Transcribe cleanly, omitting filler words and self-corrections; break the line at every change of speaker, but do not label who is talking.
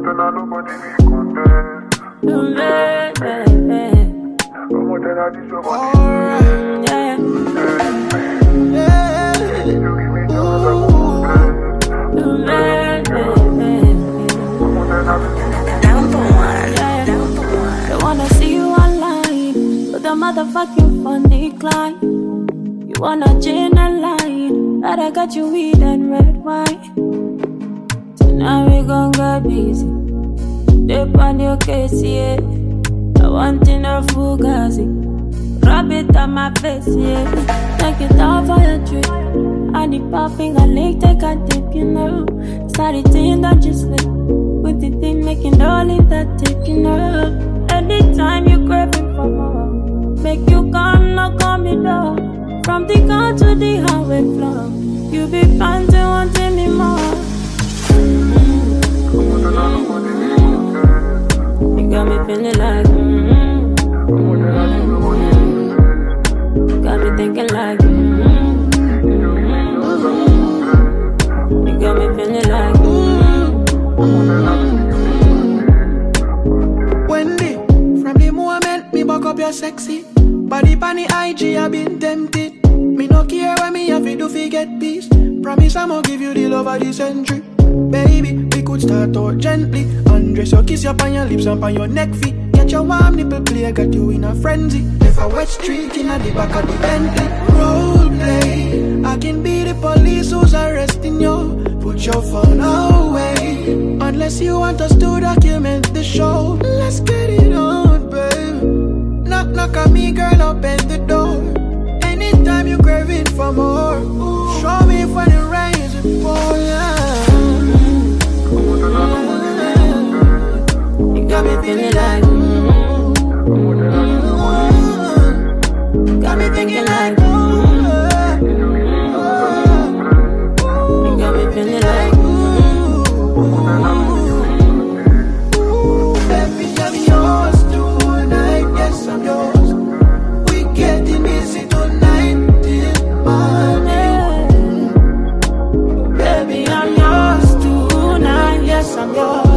Motherfucking funny climb. You wanna gin and line, but I got you weed and red wine. Tonight we gon' get busy. Dip on your case, yeah. I want in a fugazi. Rub it on my face, yeah. Take it off for your trip. I need puffing a leg, take a dip, you know. It's not a thing that you slip. With the thing making all in that tip, you know. Anytime you craving for more, make you come, knock on me door. From the car to the highway floor, you be panting, wanting me more. You got me feeling like got me thinking like you got me feeling like
Wendy, from the moment me buck up your sexy body pan the IG, I been tempted. Me no care when me have to do fi get peace. Promise I'ma give you the love of the century. Baby, we could start out gently. Undress your kiss up on your lips and on your neck feet. Get your warm nipple play, got you in a frenzy. Left a wet streak in the back of the Bentley. Role play, I can be the police who's arresting you. Put your phone away, unless you want us to document the show. Let's get it on, babe. Knock, knock on me, girl, open the door. Anytime you craving for more, show me when it rains and pour, yeah.
You got me feeling like got me thinking like you got me feeling like
baby, I'm yours tonight, yes, I'm yours. We getting easy tonight, till morning.
baby, I'm yours tonight, yes, I'm yours.